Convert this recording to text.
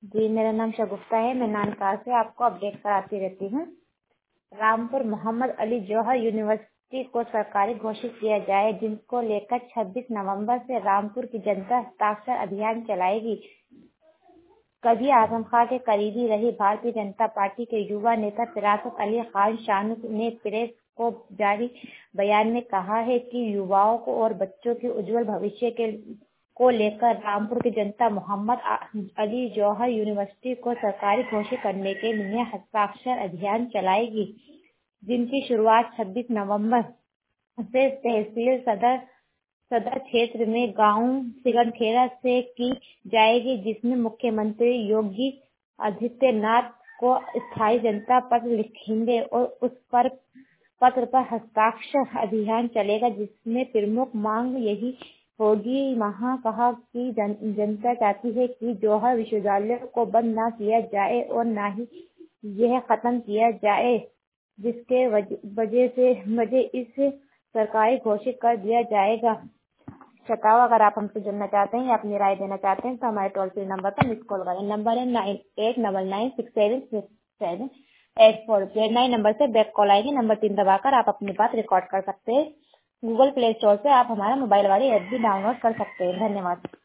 जी, मेरा नाम शगुफ्ता है। मैं नानकाल से आपको अपडेट कराती रहती हूँ। रामपुर मोहम्मद अली जौहर यूनिवर्सिटी को सरकारी घोषित किया जाए, जिनको लेकर 26 नवंबर से रामपुर की जनता हस्ताक्षर अभियान चलाएगी। कभी आजम खां के करीबी रही भारतीय जनता पार्टी के युवा नेता फिरासत अली खान शानू ने प्रेस को जारी बयान में कहा है कि युवाओं को और बच्चों के उज्जवल भविष्य को लेकर रामपुर की जनता मोहम्मद अली जौहर यूनिवर्सिटी को सरकारी घोषित करने के लिए हस्ताक्षर अभियान चलाएगी, जिनकी शुरुआत 26 नवंबर से तहसील सदर क्षेत्र में गांव सिगनखेड़ा से की जाएगी, जिसमें मुख्यमंत्री योगी आदित्यनाथ को स्थायी जनता पत्र लिखेंगे और उस पत्र पर हस्ताक्षर अभियान चलेगा, जिसमें प्रमुख मांग यही होगी। वहां कहा कि जनता चाहती है कि जौहर विश्वविद्यालय को बंद न किया जाए और न ही यह खत्म किया जाए, जिसके वजह इस सरकारी घोषित कर दिया जाएगा। श्रोताओ, अगर आप हमसे जुड़ना चाहते हैं या अपनी राय देना चाहते हैं तो हमारे टोल फ्री नंबर पर मिस कॉल करें। नंबर है 9899676784। 9 नंबर से बैक कॉल आएगी। नंबर 3 दबाकर आप अपनी बात रिकॉर्ड कर सकते हैं। गूगल प्ले स्टोर से आप हमारा मोबाइल वाली ऐप भी डाउनलोड कर सकते हैं। धन्यवाद।